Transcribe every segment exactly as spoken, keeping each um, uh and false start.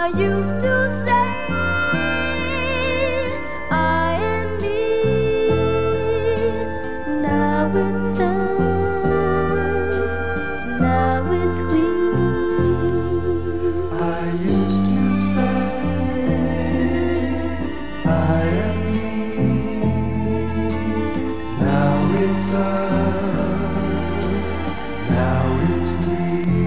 I used to say I and me. Now it's us, now it's we. I used to say I and me. Now it's us, now it's we.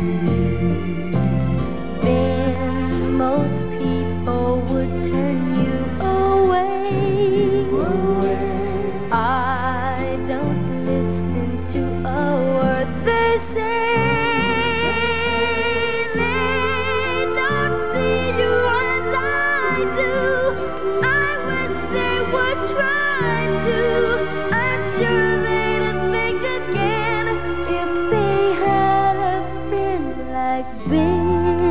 Then most people would turn you away. Away. I don't listen to a word they say. They don't see you as I do. I wish they would try to. I'm sure they'd think again if they had a friend like Ben.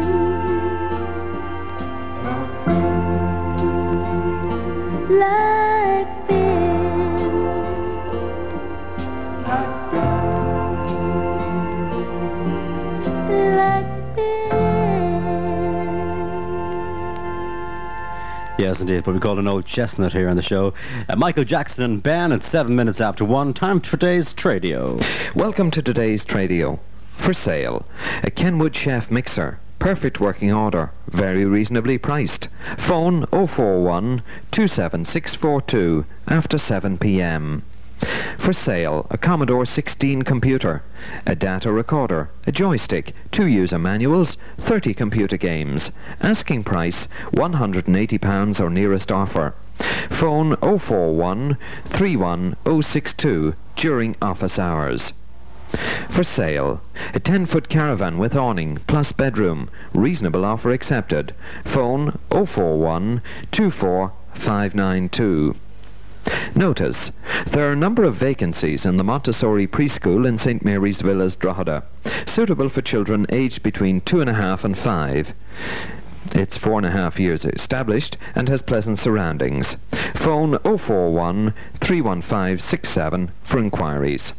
Like Ben. Like that. Like Ben. Yes, indeed. What we call an old chestnut here on the show. Uh, Michael Jackson and Ben at seven minutes after one. Time for today's Tradio. Welcome to today's Tradio. For sale, a Kenwood Chef mixer. Perfect working order. Very reasonably priced. Phone oh four one, two seven six four two after seven p.m. For sale, a Commodore sixteen computer, a data recorder, a joystick, two user manuals, thirty computer games. Asking price one hundred eighty pounds or nearest offer. Phone oh four one, three one oh six two during office hours. For sale, a ten-foot caravan with awning plus bedroom. Reasonable offer accepted. Phone oh four one, two four five nine two. Notice, there are a number of vacancies in the Montessori preschool in Saint Mary's Villas, Drogheda, suitable for children aged between two and a half and five. It's four and a half years established and has pleasant surroundings. Phone oh four one, three one five six seven for inquiries.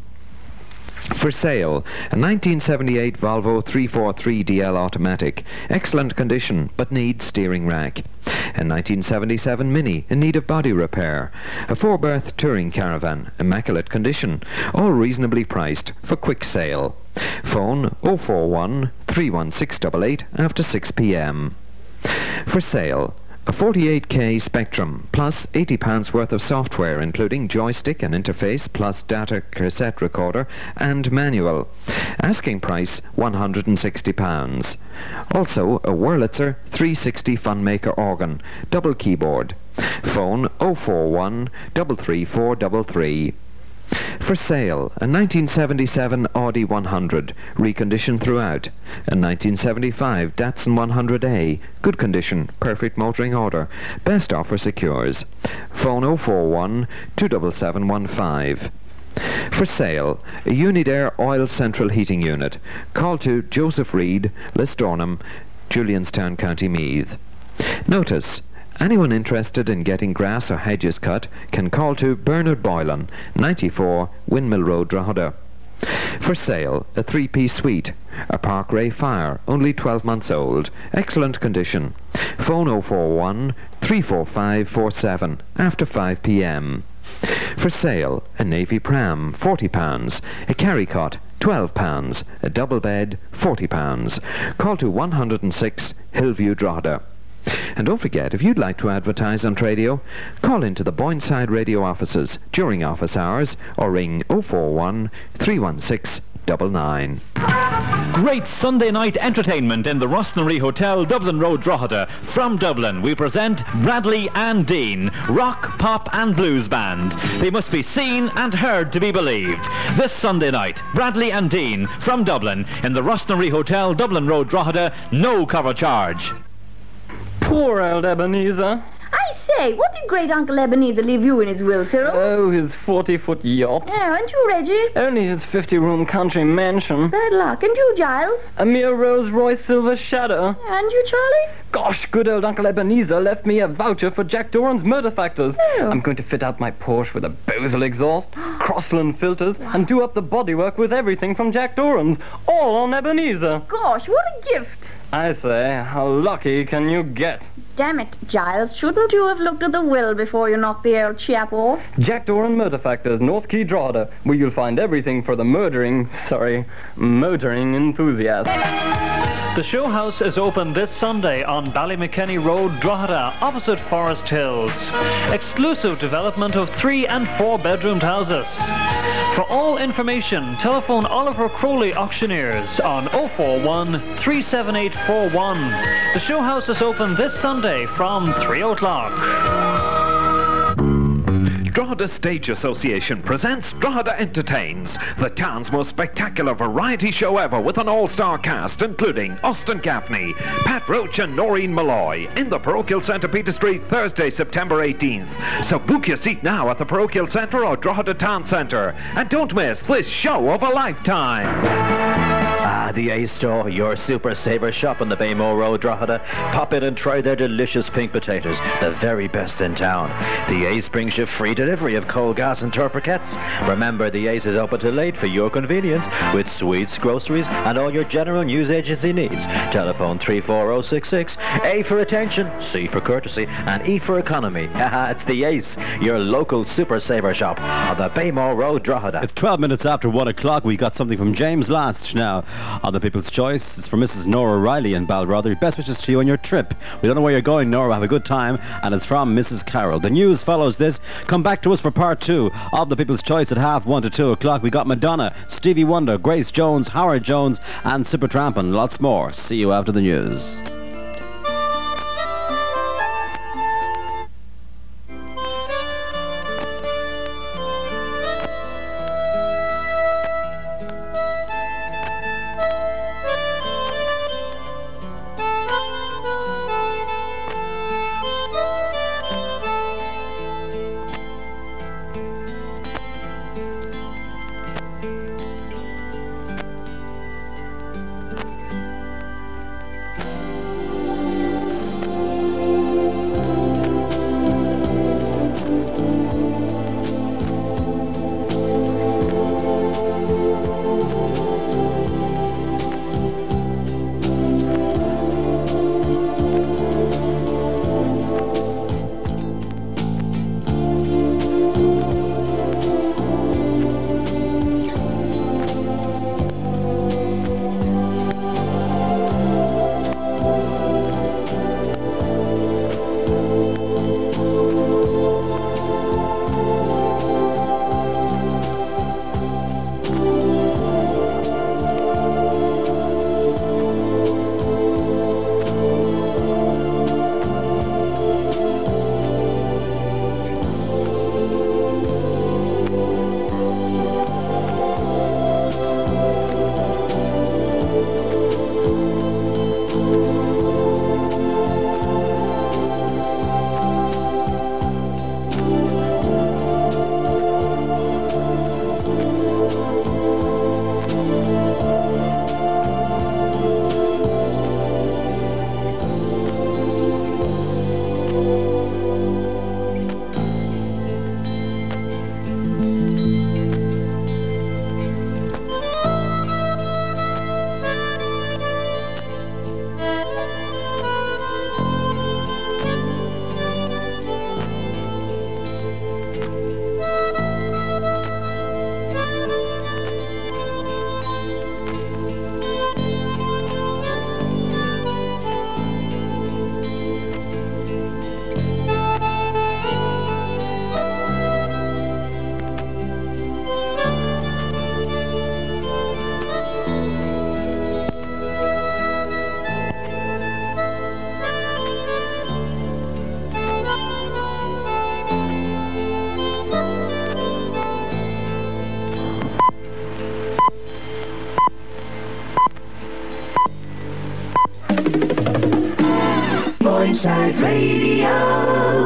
For sale, a nineteen seventy-eight Volvo three forty-three D L automatic, excellent condition but needs steering rack. A nineteen seventy-seven Mini in need of body repair. A four-berth touring caravan, immaculate condition, all reasonably priced for quick sale. Phone oh four one, three one six eight eight after six p.m. For sale, a forty-eight K Spectrum plus eighty pounds worth of software including joystick and interface plus data cassette recorder and manual. Asking price one hundred sixty pounds. Also a Wurlitzer three sixty Funmaker organ, double keyboard. Phone oh four one, three three four three three. For sale, a nineteen seventy-seven Audi one hundred, reconditioned throughout. A nineteen seventy-five Datsun one hundred A, good condition, perfect motoring order. Best offer secures. Phone oh four one, two seven seven one five. For sale, a Unidair oil central heating unit. Call to Joseph Reed, Lisdornham, Julianstown, County Meath. Notice, anyone interested in getting grass or hedges cut can call to Bernard Boylan, ninety-four Windmill Road, Drogheda. For sale, a three-piece suite, a Park-Ray Fire, only twelve months old, excellent condition. Phone oh four one, three four five four seven after five p.m. For sale, a Navy Pram, forty pounds, a Carry Cot, twelve pounds, a double bed, forty pounds. Call to one oh six Hillview, Drogheda. And don't forget, if you'd like to advertise on Tradio, call into the Boyneside radio offices during office hours or ring oh four one, three one six nine nine. Great Sunday night entertainment in the Rossnary Hotel, Dublin Road, Drogheda. From Dublin, we present Bradley and Dean, rock, pop and blues band. They must be seen and heard to be believed. This Sunday night, Bradley and Dean, from Dublin, in the Rossnary Hotel, Dublin Road, Drogheda, no cover charge. Poor old Ebenezer. I say, what did great Uncle Ebenezer leave you in his will, Cyril? Oh, his forty-foot yacht. yeah, and you, Reggie? Only his fifty-room country mansion. Bad luck. And you, Giles? A mere Rolls-Royce Silver Shadow. And you, Charlie? Gosh, good old Uncle Ebenezer left me a voucher for Jack Doran's Murder Factors. Oh. I'm going to fit out my Porsche with a Bosel exhaust, Crossland filters, and do up the bodywork with everything from Jack Doran's. All on Ebenezer. Gosh, what a gift. I say, how lucky can you get? Damn it, Giles. Shouldn't you have looked at the will before you knocked the old chap off? Jack Doran Murder Factors, North Key Drogheda, where you'll find everything for the murdering, sorry, motoring enthusiast. The show house is open this Sunday on Ballymckenny Road, Drogheda, opposite Forest Hills. Exclusive development of three and four bedroomed houses. For all information, telephone Oliver Crowley Auctioneers on oh four one, three seven eight four one. The show house is open this Sunday from three o'clock. Drogheda Stage Association presents Drogheda Entertains, the town's most spectacular variety show ever, with an all-star cast including Austin Gaffney, Pat Roach and Noreen Malloy, in the Parochial Centre, Peter Street, Thursday, September eighteenth. So book your seat now at the Parochial Centre or Drogheda Town Centre, and don't miss this show of a lifetime. Ah, the A Store, your super saver shop on the Baymore Road, Drogheda. Pop in and try their delicious pink potatoes, the very best in town. The Ace brings you free delivery of coal gas and turpriquettes. Remember, the Ace is open till late for your convenience, with sweets, groceries, and all your general news agency needs. Telephone three four oh six six. A for attention, C for courtesy, and E for economy. Haha, it's the Ace, your local super saver shop on the Baymore Road, Drogheda. It's twelve minutes after one o'clock. We got something from James Last now on the People's Choice. It's from Missus Nora Riley in Balbrother. Best wishes to you on your trip. We don't know where you're going, Nora. Have a good time. And it's from Missus Carroll. The news follows this. Come back to us for part two of the People's Choice at half one to two o'clock. We got Madonna, Stevie Wonder, Grace Jones, Howard Jones, and Supertramp, and lots more. See you after the news. Boynside Radio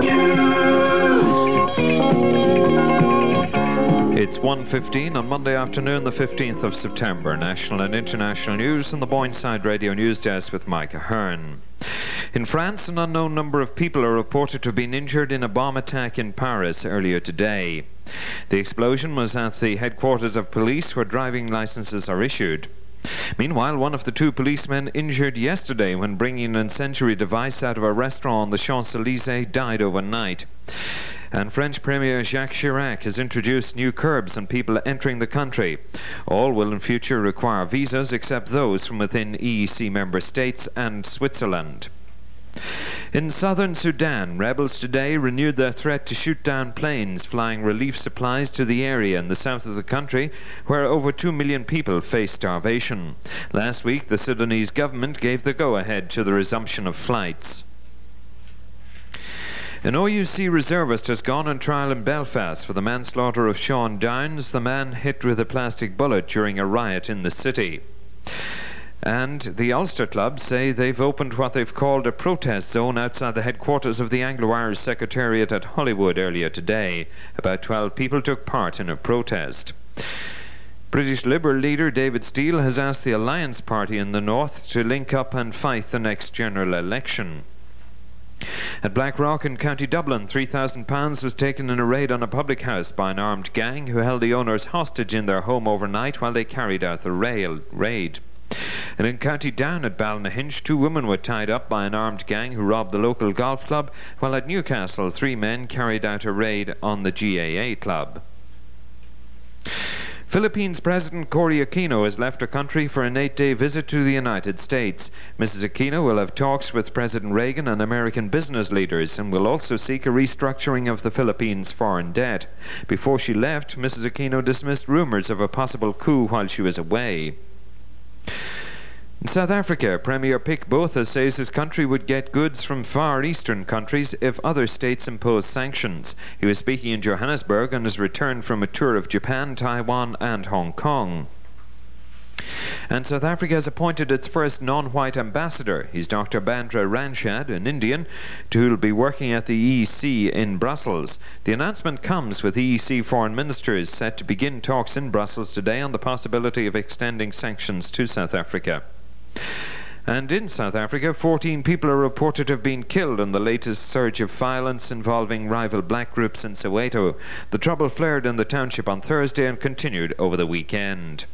News. It's one fifteen on Monday afternoon, the fifteenth of September. National and international news from the Boynside Radio News Desk with Micah Hearn. In France, an unknown number of people are reported to have been injured in a bomb attack in Paris earlier today. The explosion was at the headquarters of police where driving licenses are issued. Meanwhile, one of the two policemen injured yesterday when bringing an incendiary device out of a restaurant on the Champs-Élysées died overnight. And French Premier Jacques Chirac has introduced new curbs on people entering the country. All will in future require visas except those from within E E C member states and Switzerland. In southern Sudan, rebels today renewed their threat to shoot down planes flying relief supplies to the area in the south of the country, where over two million people face starvation. Last week, the Sudanese government gave the go-ahead to the resumption of flights. An O U C reservist has gone on trial in Belfast for the manslaughter of Sean Downs, the man hit with a plastic bullet during a riot in the city. And the Ulster Club say they've opened what they've called a protest zone outside the headquarters of the Anglo-Irish Secretariat at Hollywood earlier today. About twelve people took part in a protest. British Liberal leader David Steele has asked the Alliance Party in the North to link up and fight the next general election. At Blackrock in County Dublin, three thousand pounds was taken in a raid on a public house by an armed gang who held the owners hostage in their home overnight while they carried out the rail raid. And in County Down at Ballynahinch, two women were tied up by an armed gang who robbed the local golf club, while at Newcastle, three men carried out a raid on the G A A club. Philippines President Cory Aquino has left her country for an eight-day visit to the United States. Missus Aquino will have talks with President Reagan and American business leaders and will also seek a restructuring of the Philippines' foreign debt. Before she left, Missus Aquino dismissed rumors of a possible coup while she was away. In South Africa, Premier Pik Botha says his country would get goods from Far Eastern countries if other states imposed sanctions. He was speaking in Johannesburg on his return from a tour of Japan, Taiwan and Hong Kong. And South Africa has appointed its first non-white ambassador. He's Doctor Bandra Ranchad, an Indian, who will be working at the E E C in Brussels. The announcement comes with E E C foreign ministers set to begin talks in Brussels today on the possibility of extending sanctions to South Africa. And in South Africa, fourteen people are reported to have been killed in the latest surge of violence involving rival black groups in Soweto. The trouble flared in the township on Thursday and continued over the weekend.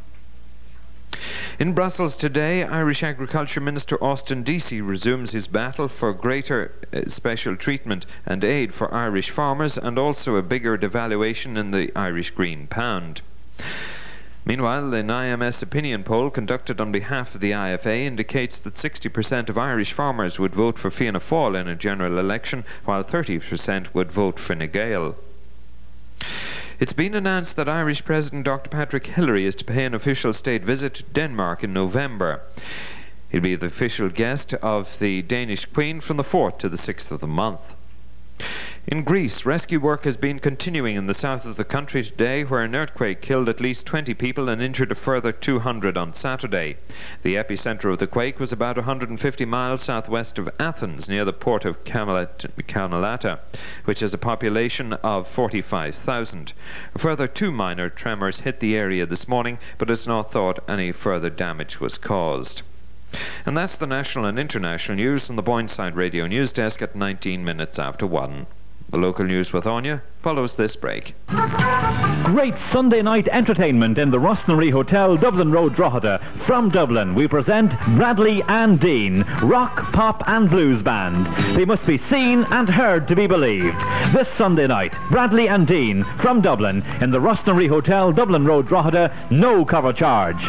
In Brussels today, Irish Agriculture Minister Austin Deasy resumes his battle for greater uh, special treatment and aid for Irish farmers and also a bigger devaluation in the Irish green pound. Meanwhile, an I M S opinion poll conducted on behalf of the I F A indicates that sixty percent of Irish farmers would vote for Fianna Fáil in a general election, while thirty percent would vote for Fine Gael. It's been announced that Irish President Doctor Patrick Hillery is to pay an official state visit to Denmark in November. He'll be the official guest of the Danish Queen from the fourth to the sixth of the month. In Greece, rescue work has been continuing in the south of the country today, where an earthquake killed at least twenty people and injured a further two hundred on Saturday. The epicenter of the quake was about one hundred fifty miles southwest of Athens, near the port of Kamalata, which has a population of forty-five thousand. A further two minor tremors hit the area this morning, but it's not thought any further damage was caused. And that's the national and international news from the Boynside Radio News Desk at nineteen minutes after one. The local news with Anya follows this break. Great Sunday night entertainment in the Rossnary Hotel, Dublin Road, Drogheda. From Dublin, we present Bradley and Dean, rock, pop and blues band. They must be seen and heard to be believed. This Sunday night, Bradley and Dean, from Dublin, in the Rossnary Hotel, Dublin Road, Drogheda, no cover charge.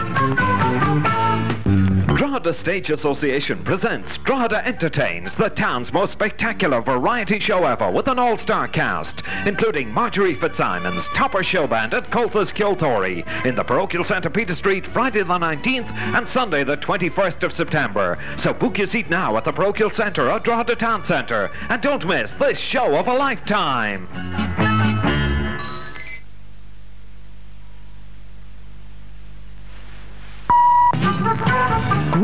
Drogheda Stage Association presents Drogheda Entertains, the town's most spectacular variety show ever, with an all-star cast, including Marjorie Fitzsimons, Topper Show Band at Colthas Kiltory, in the Parochial Centre, Peter Street, Friday the nineteenth and Sunday the twenty-first of September. So book your seat now at the Parochial Centre or Drogheda Town Centre, and don't miss this show of a lifetime.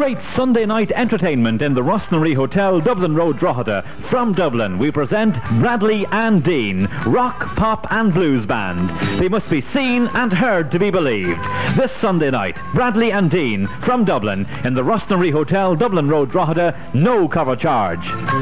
great Sunday night entertainment in the Rossnary Hotel, Dublin Road, Drogheda. From Dublin, we present Bradley and Dean, rock, pop and blues band. They must be seen and heard to be believed. This Sunday night, Bradley and Dean, from Dublin, in the Rossnary Hotel, Dublin Road, Drogheda, no cover charge.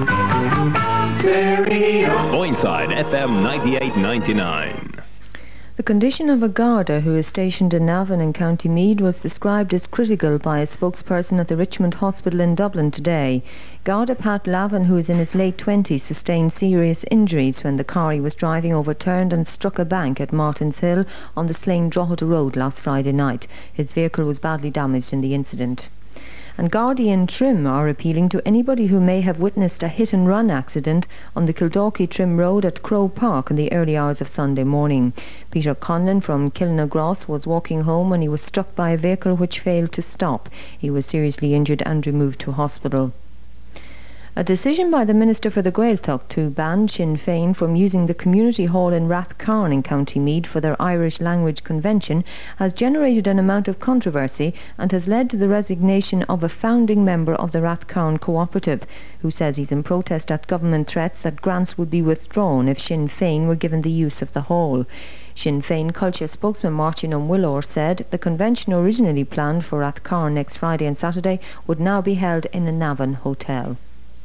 Boyneside F M ninety-eight ninety-nine. The condition of a Garda who is stationed in Navan in County Meath was described as critical by a spokesperson at the Richmond Hospital in Dublin today. Garda Pat Lavin, who is in his late twenties, sustained serious injuries when the car he was driving overturned and struck a bank at Martins Hill on the Slane Drogheda Road last Friday night. His vehicle was badly damaged in the incident. And Gardaí and Trim are appealing to anybody who may have witnessed a hit-and-run accident on the Kildalkey Trim Road at Crow Park in the early hours of Sunday morning. Peter Conlon from Kilnagross was walking home when he was struck by a vehicle which failed to stop. He was seriously injured and removed to hospital. A decision by the Minister for the Gaeltacht to ban Sinn Féin from using the community hall in Rathcarn in County Meath for their Irish language convention has generated an amount of controversy and has led to the resignation of a founding member of the Rathcarn Cooperative, who says he's in protest at government threats that grants would be withdrawn if Sinn Féin were given the use of the hall. Sinn Féin culture spokesman Martin O'Willor said the convention originally planned for Rathcarn next Friday and Saturday would now be held in a Navan hotel.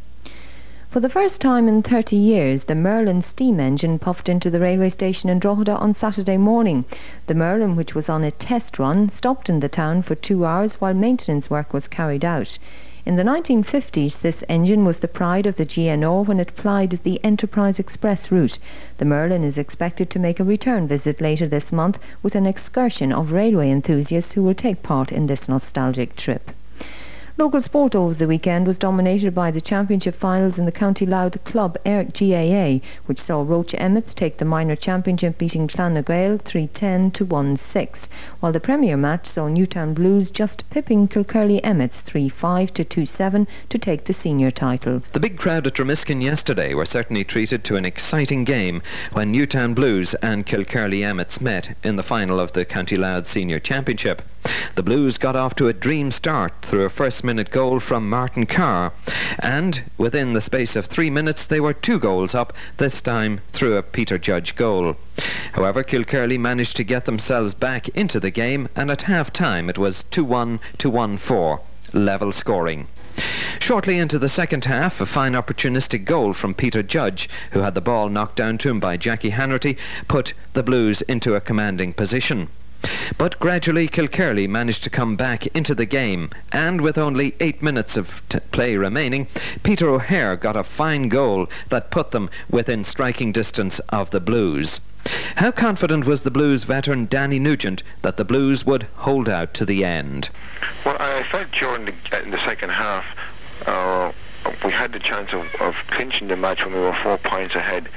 For the first time in thirty years, the Merlin steam engine puffed into the railway station in Drogheda on Saturday morning. The Merlin, which was on a test run, stopped in the town for two hours while maintenance work was carried out. In the nineteen fifties, this engine was the pride of the G N O when it plied the Enterprise Express route. The Merlin is expected to make a return visit later this month with an excursion of railway enthusiasts who will take part in this nostalgic trip. Local sport over the weekend was dominated by the championship finals in the County Louth Club G A A, which saw Roche Emmets take the minor championship, beating Clonagale three ten to one six, while the premier match saw Newtown Blues just pipping Kilkerley Emmets three five to two seven to take the senior title. The big crowd at Dromiskin yesterday were certainly treated to an exciting game when Newtown Blues and Kilkerley Emmets met in the final of the County Louth Senior Championship. The Blues got off to a dream start through a first-minute goal from Martin Carr, and within the space of three minutes they were two goals up, this time through a Peter Judge goal. However, Kilkerley managed to get themselves back into the game, and at half-time it was two one to one four, level scoring. Shortly into the second half, a fine opportunistic goal from Peter Judge, who had the ball knocked down to him by Jackie Hanratty, put the Blues into a commanding position. But gradually Kilkerley managed to come back into the game, and with only eight minutes of t- play remaining, Peter O'Hare got a fine goal that put them within striking distance of the Blues. How confident was the Blues veteran Danny Nugent that the Blues would hold out to the end? Well, I felt during the, uh, in the second half uh, we had the chance of, of clinching the match when we were four points ahead,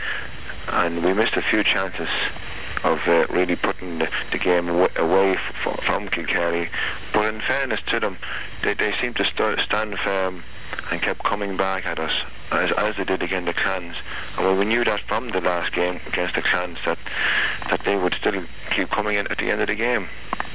and we missed a few chances of uh, really putting the, the game away, away f- from Kilkerley. But in fairness to them, they, they seemed to st- stand firm and kept coming back at us, as, as they did against the Clans. And well, we knew that from the last game against the Clans, that, that they would still keep coming in at the end of the game.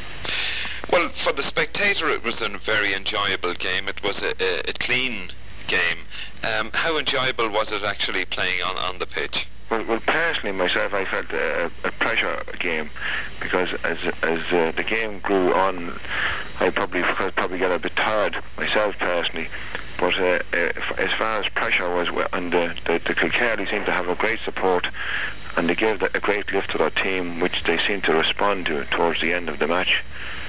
Well, for the spectator it was a very enjoyable game. It was a, a, a clean game. Um, how enjoyable was it actually playing on, on the pitch? Well, well, personally, myself, I felt a, a pressure game, because as as uh, the game grew on, I probably could probably get a bit tired myself personally. But uh, uh, as far as pressure was, and the, the, the Kilkerley seemed to have a great support, and they gave a great lift to their team, which they seemed to respond to towards the end of the match.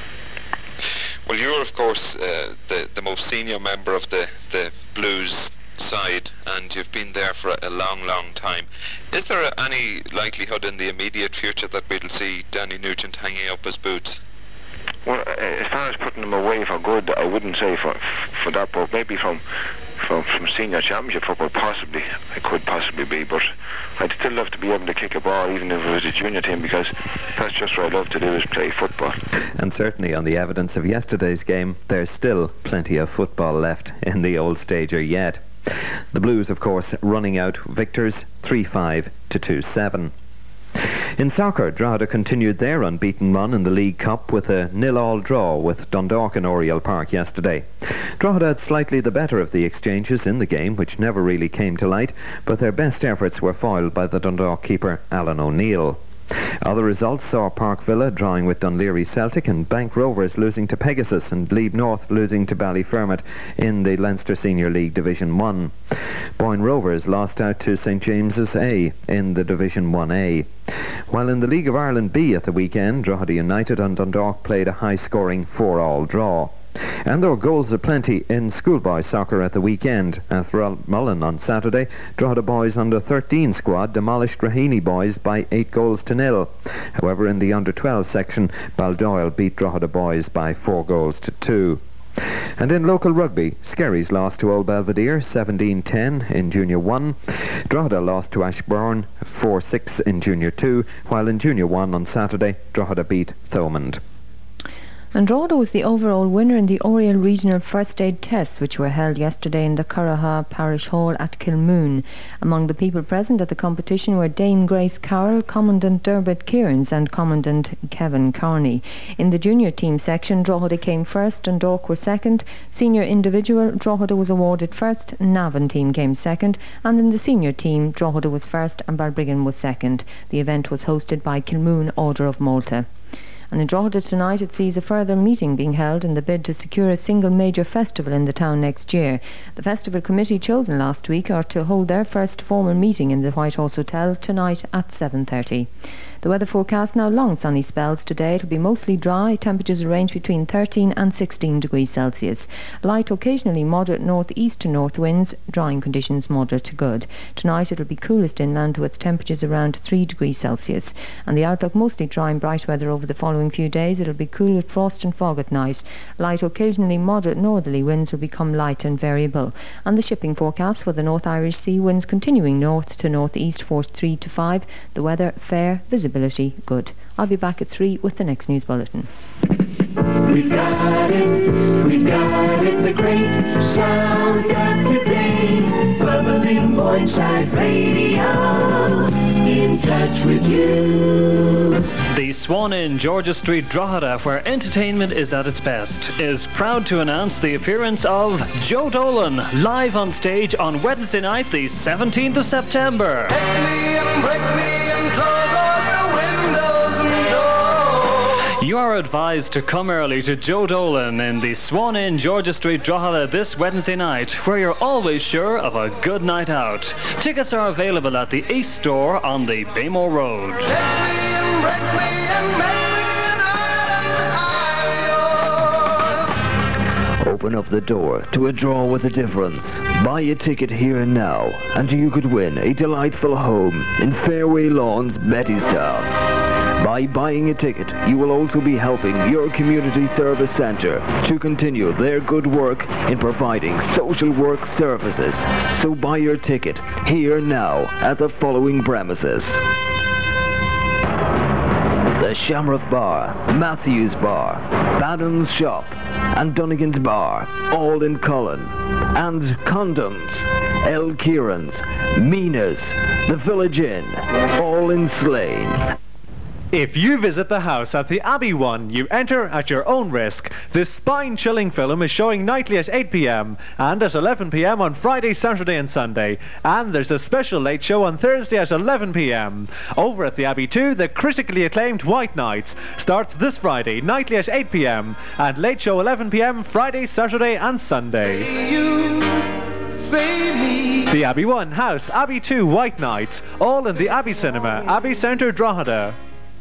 Well, you're of course uh, the the most senior member of the the Blues side, and you've been there for a long, long time. Is there any likelihood in the immediate future that we'll see Danny Nugent hanging up his boots? Well, uh, as far as putting them away for good, I wouldn't say for for that, but maybe from from, from senior championship football, possibly. I could possibly be, but I'd still love to be able to kick a ball, even if it was a junior team, because that's just what I love to do, is play football. And certainly on the evidence of yesterday's game, there's still plenty of football left in the old stager yet. The Blues, of course, running out victors three five to two seven. In soccer, Drogheda continued their unbeaten run in the League Cup with a nil-all draw with Dundalk in Oriel Park yesterday. Drogheda had slightly the better of the exchanges in the game, which never really came to light, but their best efforts were foiled by the Dundalk keeper Alan O'Neill. Other results saw Park Villa drawing with Dunleary Celtic and Bank Rovers losing to Pegasus and Glebe North losing to Ballyfermot in the Leinster Senior League Division one. Boyne Rovers lost out to St James's A in the Division one A. While in the League of Ireland B at the weekend, Drogheda United and Dundalk played a high-scoring four-all draw. And there were goals aplenty in schoolboy soccer at the weekend. At Mullen on Saturday, Drogheda boys under thirteen squad demolished Raheny boys by eight goals to nil. However, in the under twelve section, Baldoyle beat Drogheda boys by four goals to two. And in local rugby, Skerries lost to Old Belvedere seventeen ten in Junior one. Drogheda lost to Ashbourne four six in Junior two, while in Junior one on Saturday, Drogheda beat Thomond. And Drogheda was the overall winner in the Oriel Regional First Aid Tests, which were held yesterday in the Curraha Parish Hall at Kilmoon. Among the people present at the competition were Dame Grace Carroll, Commandant Derbert Kearns and Commandant Kevin Carney. In the junior team section, Drogheda came first and Dork were second. Senior individual, Drogheda was awarded first, Navan team came second, and in the senior team, Drogheda was first and Balbriggan was second. The event was hosted by Kilmoon Order of Malta. And in Drogheda tonight it sees a further meeting being held in the bid to secure a single major festival in the town next year. The festival committee chosen last week are to hold their first formal meeting in the White Horse Hotel tonight at seven thirty. The weather forecast now: long sunny spells today. It will be mostly dry. Temperatures range between thirteen and sixteen degrees Celsius. Light, occasionally moderate north-east to north winds. Drying conditions moderate to good. Tonight it will be coolest inland with temperatures around three degrees Celsius. And the outlook: mostly dry and bright weather over the following few days. It will be cool with frost and fog at night. Light, occasionally moderate northerly winds will become light and variable. And the shipping forecast for the North Irish Sea: winds continuing north to north-east, force three to five. The weather fair, visibility good. I'll be back at three with the next news bulletin. We've got it, we've got it, the great sound of today. Bubbling Boyneside Radio, in touch with you. The Swan Inn, Georgia Street, Drogheda, where entertainment is at its best, is proud to announce the appearance of Joe Dolan live on stage on Wednesday night, the seventeenth of September. Take me and break me and close all your windows and doors. You are advised to come early to Joe Dolan in the Swan Inn, Georgia Street, Drogheda this Wednesday night, where you're always sure of a good night out. Tickets are available at the East Store on the Baymore Road. Take me and break me and make me an island of yours. Open up the door to a draw with a difference. Buy a ticket here and now, and you could win a delightful home in Fairway Lawns, Bettystown. By buying a ticket, you will also be helping your community service centre to continue their good work in providing social work services. So buy your ticket here now at the following premises: the Shamrock Bar, Matthews Bar, Badham's Shop and Dunnigan's Bar, all in Cullen, and Condoms, El Kieran's, Mina's, the Village Inn, all in Slane. If you visit the house at the Abbey One, you enter at your own risk. This spine-chilling film is showing nightly at eight p m and at eleven p m on Friday, Saturday and Sunday. And there's a special late show on Thursday at eleven p m Over at the Abbey Two, the critically acclaimed White Nights starts this Friday, nightly at eight p m and late show eleven p m Friday, Saturday and Sunday. Say you, say me. The Abbey One House, Abbey Two White Nights, all in the Abbey Cinema, Abbey Centre, Drogheda.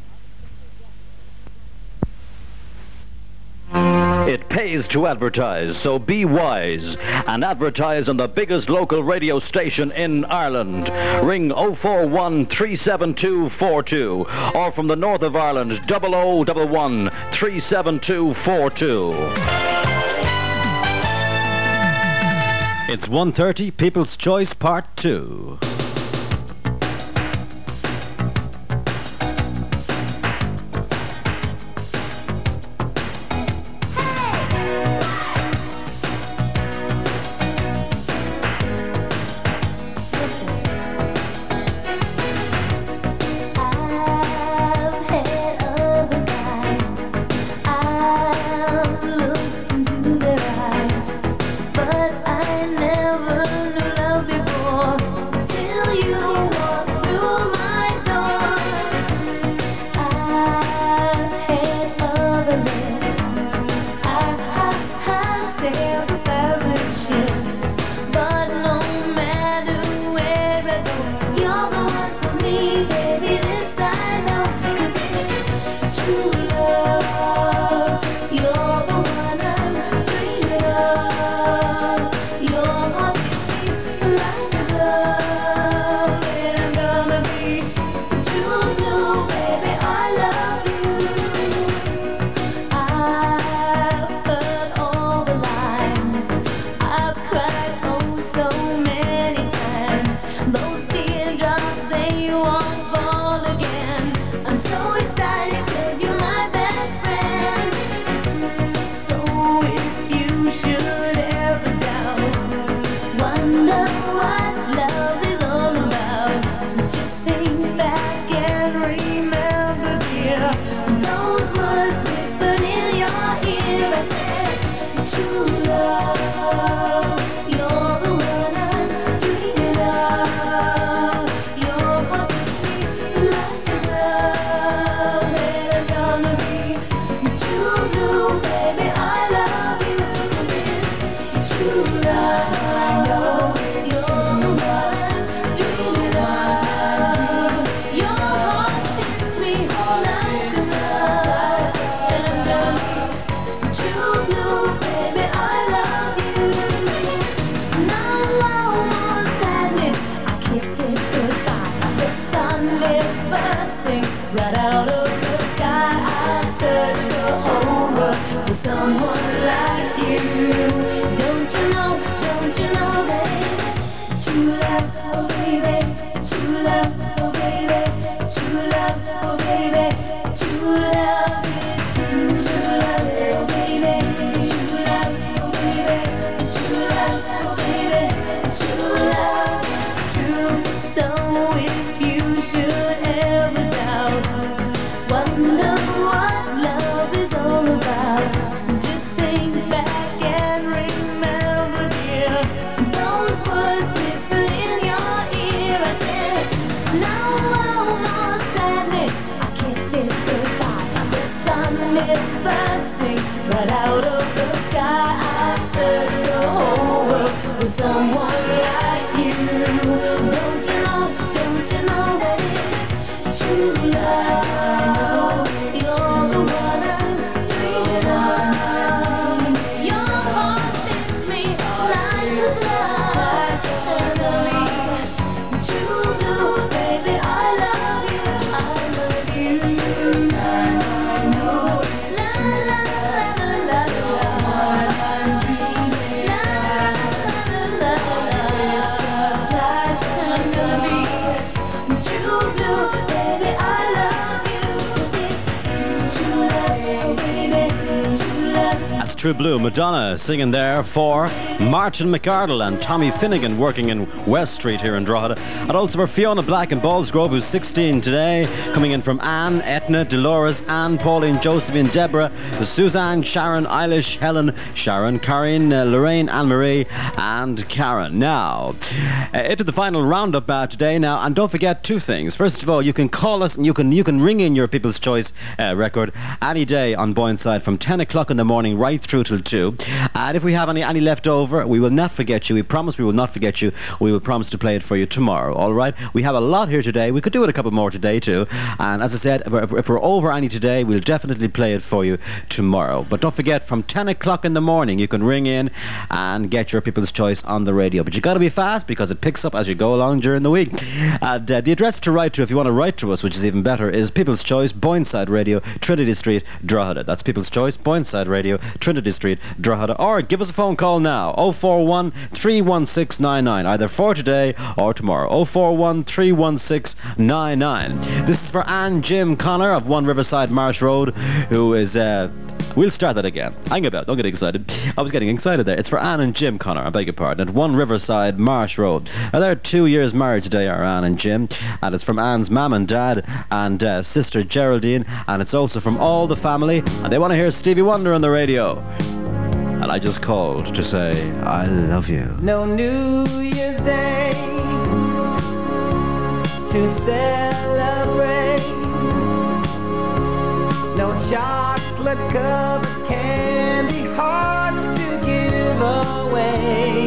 It pays to advertise, so be wise and advertise on the biggest local radio station in Ireland. Ring oh four one, three seven two, four two or from the north of Ireland, double oh one one, three seven two, four two. It's one thirty, People's Choice Part two. True Blue. Madonna singing there for Martin McArdle and Tommy Finnegan working in West Street here in Drogheda. And also for Fiona Black in Ballsgrove, who's sixteen today. Coming in from Anne, Etna, Dolores, Anne, Pauline, Josephine, Deborah, Suzanne, Sharon, Eilish, Helen, Sharon, Karen, uh, Lorraine, Anne-Marie and Karen. Now, uh, into the final roundup uh, today now. And don't forget two things. First of all, you can call us and you can, you can ring in your People's Choice uh, record any day on Boyneside from ten o'clock in the morning right through till two. And if we have any, any left over, we will not forget you. We promise we will not forget you. We will promise to play it for you tomorrow, all right? We have a lot here today. We could do it a couple more today too. And as I said, if, if we're over any today, we'll definitely play it for you tomorrow. But don't forget, from ten o'clock in the morning, you can ring in and get your People's Choice on the radio. But you got to be fast because it picks up as you go along during the week. And uh, the address to write to, if you want to write to us, which is even better, is People's Choice, Boyneside Radio, Trinity Street, Drogheda. That's People's Choice, Boyneside Radio, Trinity Street, Drogheda. Or give us a phone call now, oh four one, three one six nine nine, either for today or tomorrow. oh four one, three one six nine nine. This is for Anne Jim Connor of One Riverside Marsh Road, who is... Uh, We'll start that again. Hang about, don't get excited. I was getting excited there. It's for Anne and Jim Connor, I beg your pardon, at One Riverside Marsh Road. Now, they're two years married today, are Anne and Jim, and it's from Anne's mum and dad and uh, sister Geraldine, and it's also from all the family, and they want to hear Stevie Wonder on the radio. And I just called to say, I love you. No New Year's Day to celebrate. No chocolate covered candy hearts to give away.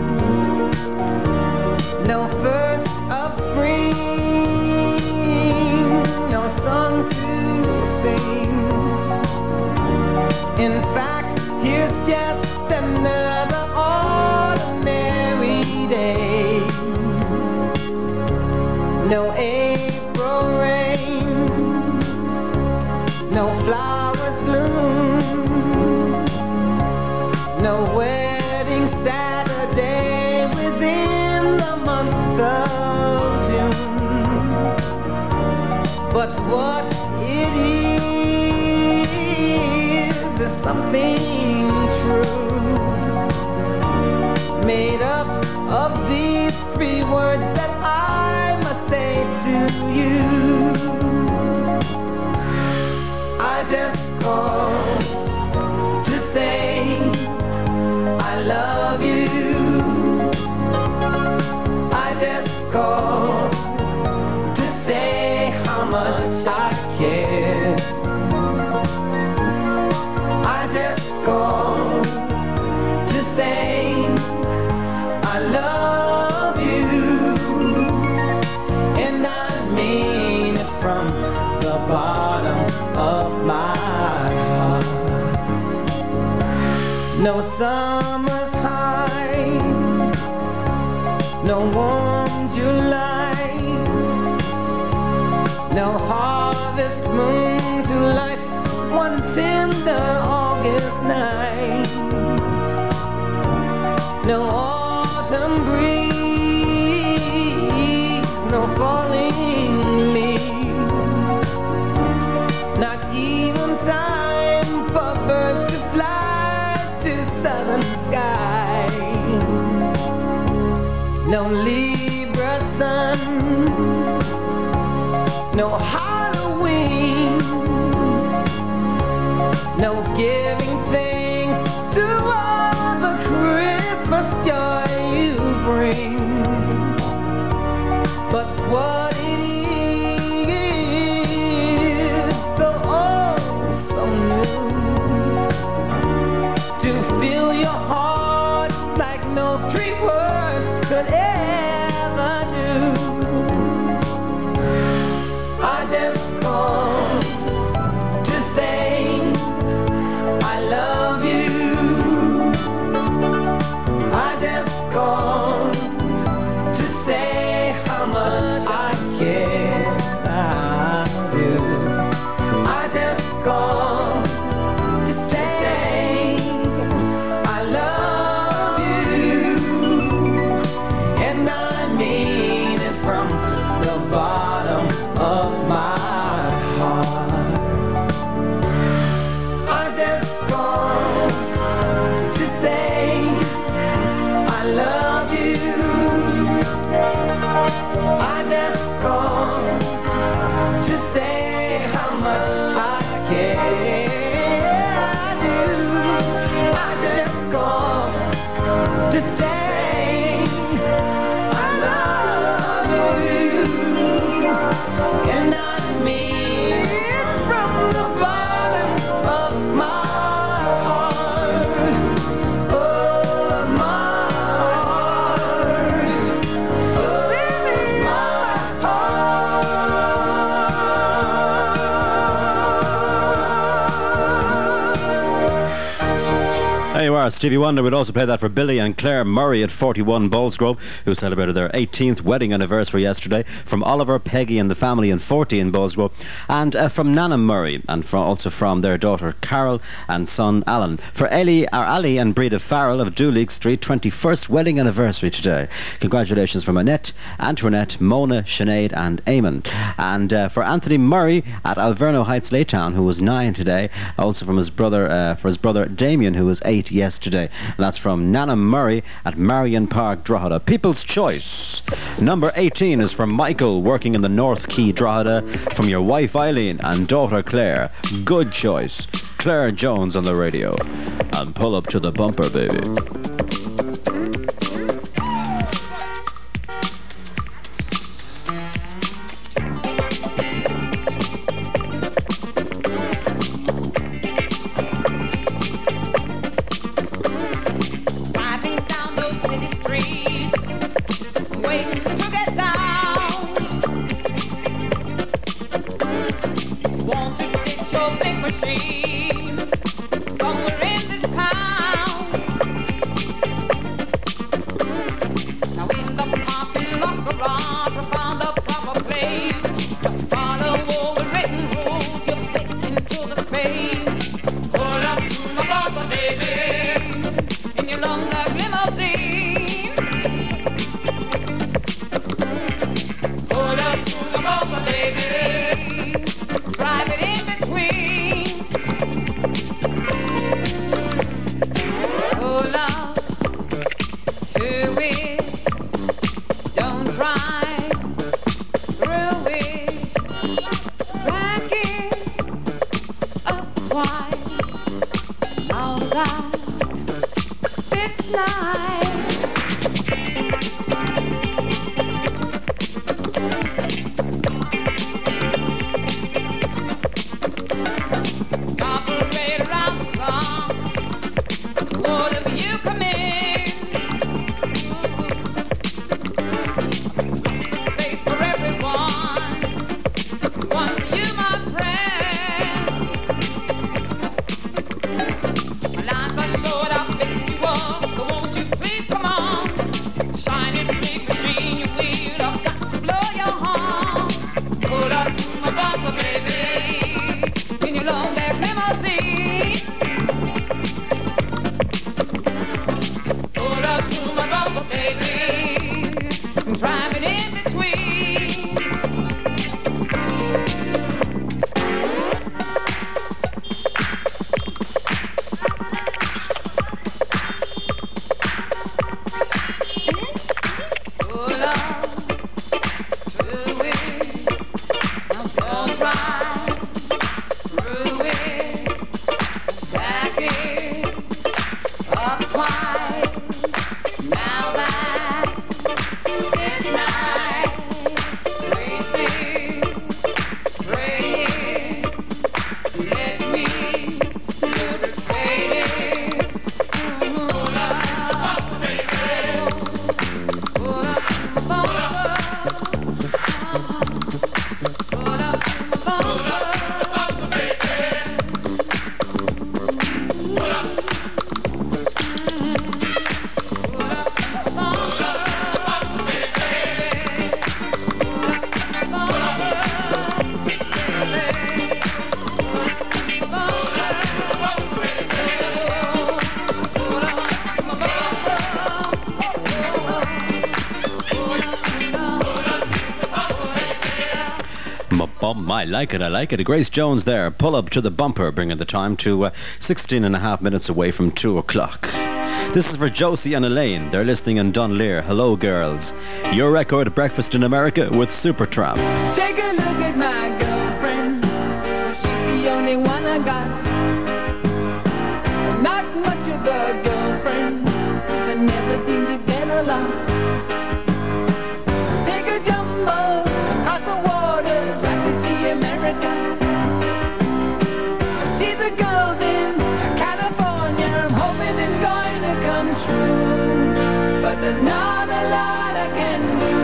No first of spring, no song to sing. In fact, here's just another ordinary day. No April rain, no flowers bloom, no wedding Saturday within the month of June. But what it is is something true, made up of these three words that I must say to you. I just called to say I love you. I just called to say how much I care. I just called to say I love you, and I mean it from the bottom of my heart. No summer's high, no warm July, no harvest moon to light one tender August night, no autumn breeze, no falling leaves, not even time for birds to fly to southern sky, no Libra sun, no Halloween, no giving thanks to all the Christmas joy you bring. But what it is, so oh so new, to fill your heart like no three words could ever do. I just called to say I come to say how much I care. I do. I just come to say I love you, and I mean it from the bottom of my heart. Oh, my heart. Oh, baby, my There you are, Stevie Wonder would also play that for Billy and Claire Murray at forty-one Ballsgrove, who celebrated their eighteenth wedding anniversary yesterday. From Oliver, Peggy and the family in forty in Ballsgrove, and uh, from Nana Murray, and from, also from their daughter Carol and son Alan. For Ellie, or Ali and Breda Farrell of Duleek Street, twenty-first wedding anniversary today. Congratulations from Annette, Antoinette, Mona, Sinead and Eamon. And uh, for Anthony Murray at Alverno Heights, Laytown, who was nine today. Also from his brother, uh, for his brother Damien, who was eight yesterday. And that's from Nana Murray at Marion Park, Drogheda. People's Choice. Number eighteen is from Michael, working in the North Quay, Drogheda, from your wife Eileen and daughter Claire. Good choice. Claire Jones on the radio. And pull up to the bumper, baby. driving down those city streets, waiting to get down. Want to ditch your big machine somewhere in this town. Now in the parking lot garage, I found a proper place. Just follow all the written rules, you fit into the space. Pull up to the bumper, baby, in your long black limousine. Pull up to the bumper, baby, drive it in between. Pull up to it, don't drive through it. Back it up twice, all that it's nice. Operate around the clock, whatever you come in. There's a space for everyone, one for you, my friend. My lines are short, I'll fix you up, so won't you please come on? Shiny, sleek machine, you wheel, I've got to blow your horn. Pull up to my bumper, baby, in your long black limousine. Pull up to my bumper, baby, and drive it in between. Pull up to it, now don't drive through it. Back it up twice, now that it's nice. Crazy, straight it, let me lubricate it. Pull up, baby, pull up to my bumper. Pull up to my bumper, baby. My bum, I like it, I like it. Grace Jones there, pull up to the bumper, bringing the time to uh, sixteen and a half minutes away from two o'clock. This is for Josie and Elaine. They're listening in Dunleer. Hello, girls. Your record, Breakfast in America with Supertramp. Take a look at my girlfriend. She's the only one I got. Not much of a girlfriend, but never seem to get along. Take a jumbo across the water, like to see America. See the girls in California. I'm hoping it's going to come true, but there's not a lot I can do.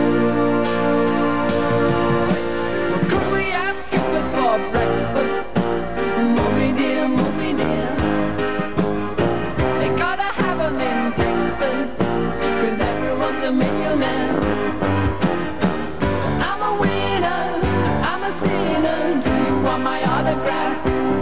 Could we have breakfast for breakfast? Mommy dear, mommy dear. They gotta have 'em in Texas, 'cause everyone's a millionaire. I'm a winner, I'm a sinner. Do you want my autograph?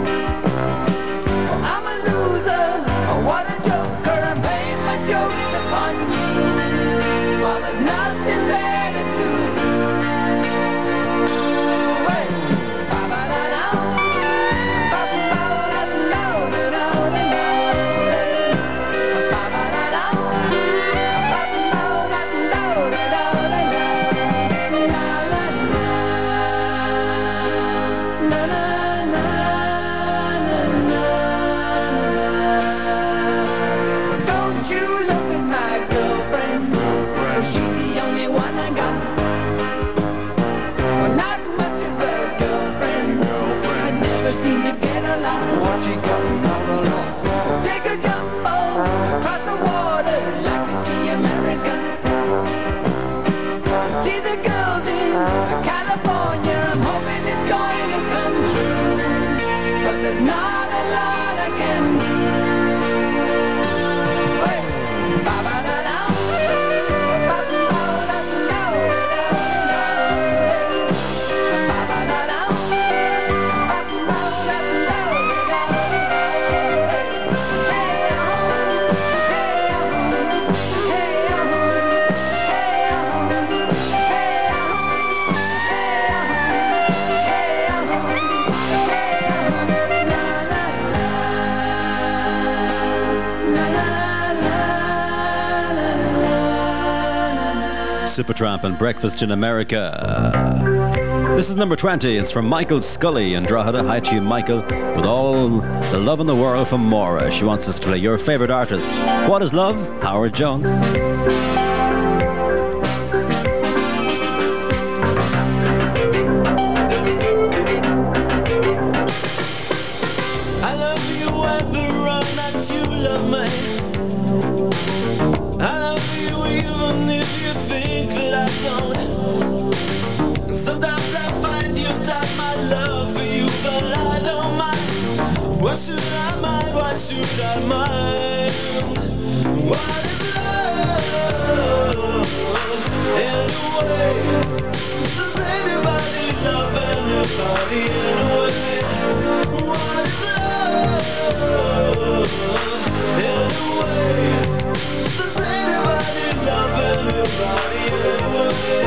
I'm a loser, oh, what a joker. I'm playing my jokes upon you. Well, there's nothing better to do. Hey, ba-ba-da-da, ba-ba-da-da-da-da-da-da-da. Ba-ba-da-da, ba-ba-da-da-da-da-da-da-da. Don't you look at my girlfriend. She's the only one I got. Well, not much of a girlfriend. I never seem to get along. What she got all along? Take a jumbo across the water, like to see America. See the girls in California. I'm hoping it's going to come true, but there's not a lot I can do. Hey, ba-ba-da-da, Supertramp and Breakfast in America. This is number twenty. It's from Michael Scully and Drogheda. Hi to you, Michael. With all the love in the world from Maura. She wants us to play your favourite artist. What is love? Howard Jones. I love you whether or not you love me. I love you even if you think that I don't. Sometimes I find you doubt my love for you, but I don't mind. Why should I mind? Why should I mind? What is love? Anyway, does anybody love anybody anyway? What is love? Anyway, does anybody love anybody anyway?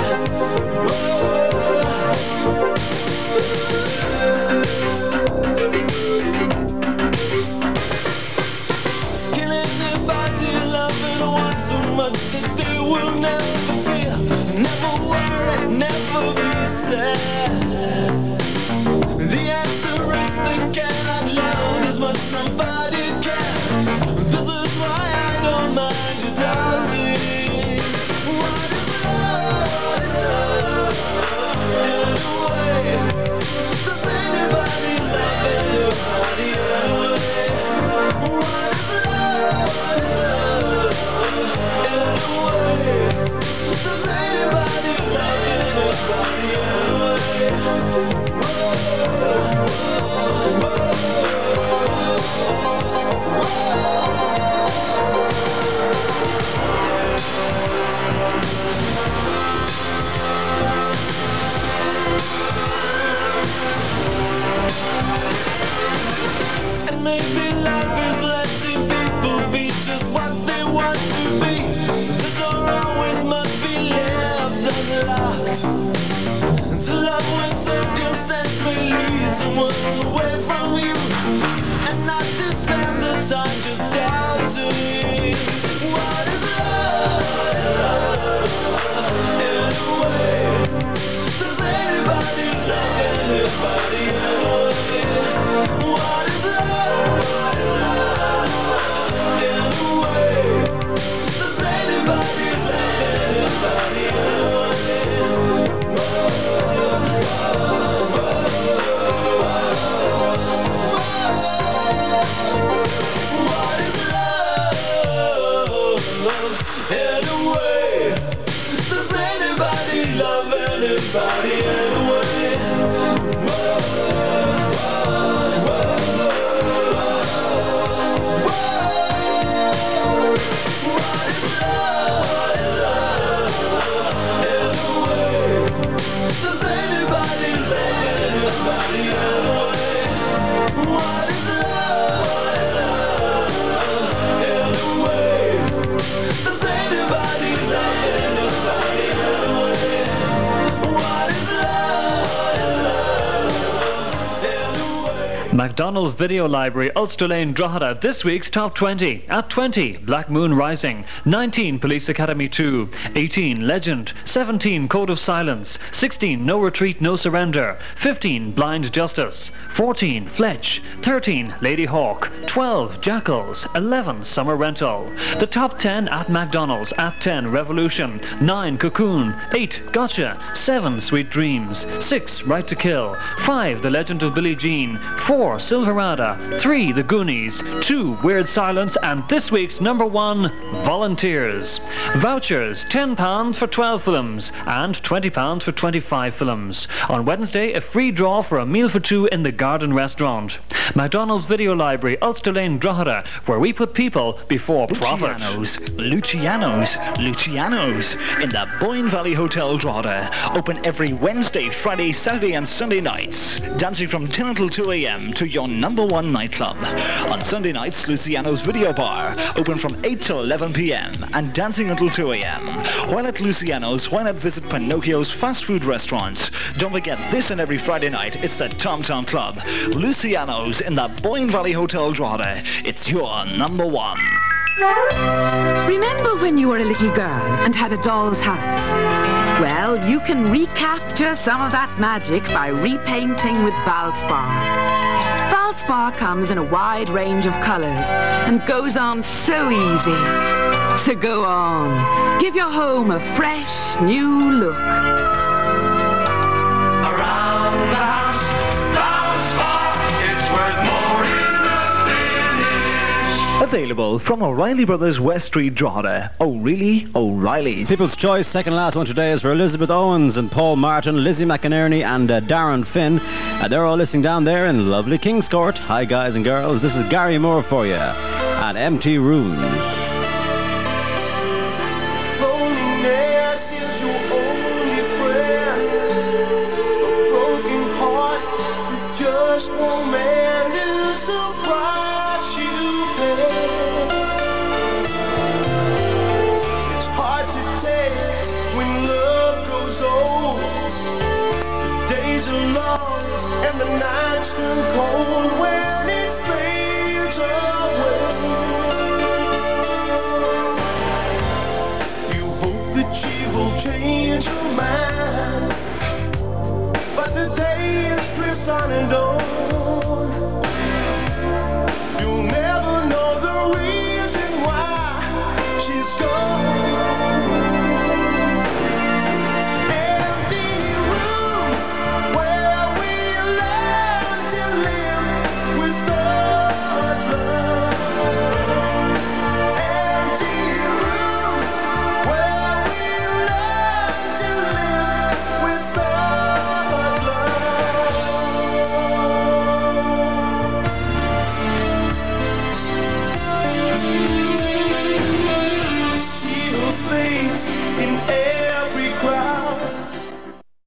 Can anybody love anyone so much that they will never feel, never worry, never be sad? The answer is they cannot love as much as nobody can. This is why I don't mind you doubting. What is love? What is love? Anyway, does anybody love anybody anyway? What is love? What is love? Anyway, does anybody love anybody anyway? And maybe life is letting people be just what they want to be. The door always must be left unlocked. To love when circumstance may lead someone away from you, and not to spend the time just doubting. anybody anyway? Whoa, whoa, whoa, whoa. What is love? What is love? Anyway, does anybody, does anybody anyway? What is love? What is love? Anyway, does anybody, does anybody anyway? What is love? What is love? Anyway. McDonald's Video Library, Ulster Lane, Drogheda. This week's top twenty. At twenty, Black Moon Rising. nineteen, Police Academy two. eighteen, Legend. seventeen, Code of Silence. sixteen, No Retreat, No Surrender. fifteen, Blind Justice. fourteen, Fletch. thirteen, Lady Hawk. twelve, Jackals. eleven, Summer Rental. The top ten at McDonald's. At ten, Revolution. nine, Cocoon. eight, Gotcha. seven, Sweet Dreams. six, Right to Kill. five, The Legend of Billie Jean. four, Silverada. three, The Goonies. two, Weird Silence. And this week's number one, Volunteers. Vouchers, ten pounds for twelve films and twenty pounds for twenty-five films. On Wednesday, a free draw for a meal for two in the Garden Restaurant. McDonald's Video Library, Ulster Lane, Drogheda, where we put people before profit. Luciano's, Luciano's, Luciano's in the Boyne Valley Hotel, Drogheda. Open every Wednesday, Friday, Saturday and Sunday nights. Dancing from ten until two a m to your number one nightclub. On Sunday nights, Luciano's Video Bar. Open from eight till eleven p m and dancing until two a m While at Luciano's, why not visit Pinocchio's fast food restaurant? Don't forget, this and every Friday night, it's the Tom Tom Club. Luciano's in the Boyne Valley Hotel, Drogheda. It's your number one. Remember when you were a little girl and had a doll's house? Well, you can recapture some of that magic by repainting with Valspar. Valspar comes in a wide range of colours and goes on so easy. So go on, give your home a fresh new look. Around the house, Valspar, it's worth more in the finish. Available from O'Reilly Brothers, West Street, Drogheda. Oh, really? O'Reilly. People's Choice, second last one today is for Elizabeth Owens and Paul Martin, Lizzie McInerney and uh, Darren Finn. Uh, they're all listening down there in lovely Kingscourt. Hi guys and girls, this is Gary Moore for you at M T Runes. Loneliness is your only friend. A broken heart that just won't mend is the price you pay. It's hard to take when love grows old. The days are long and the nights turn cold.